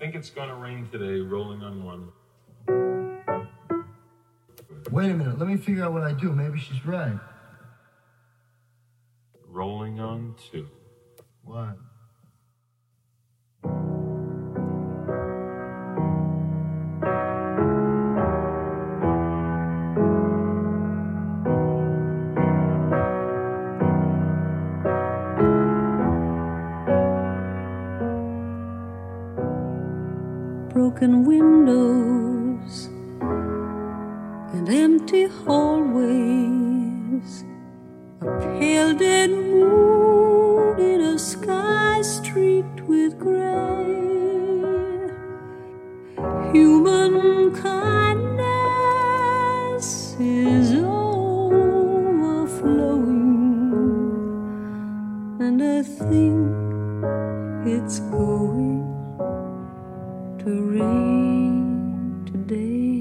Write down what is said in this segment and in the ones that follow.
Think it's gonna rain today, rolling on one. Wait a minute, let me figure out what I do. Maybe she's right. Rolling on two. What? Broken windows and empty hallways, a pale dead moon in a sky streaked with gray. Human kindness is overflowing, and I think it's going to rain today.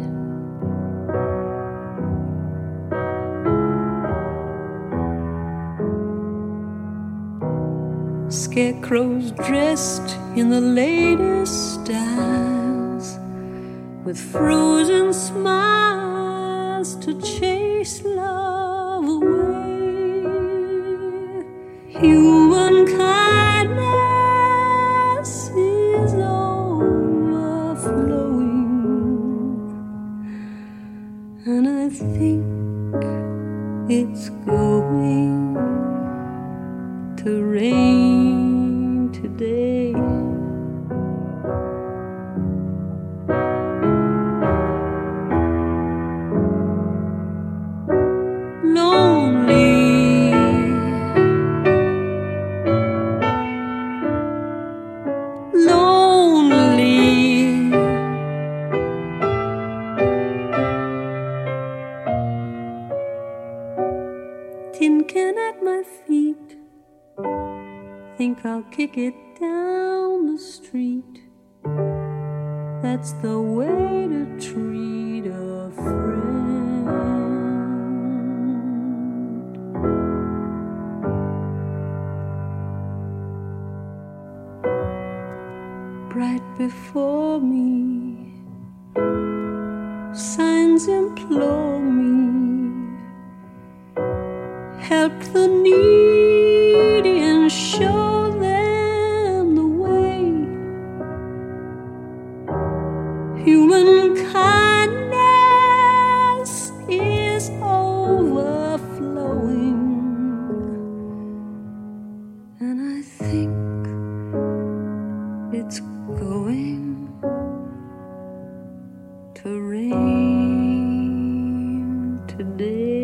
Scarecrows dressed in the latest styles, with frozen smiles to chase love away. Human kindness is overflowing, and I think it's going to rain today. Lonely, lonely, tin can at my feet. Think I'll kick it down the street. That's the way to treat a friend. Bright before me, signs implore me, help the needy and show them the way. Human kindness is overflowing, and I think it's going to rain today.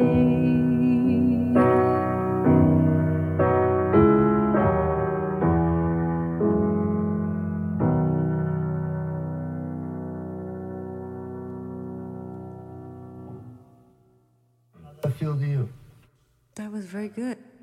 How does that feel to you? That was very good.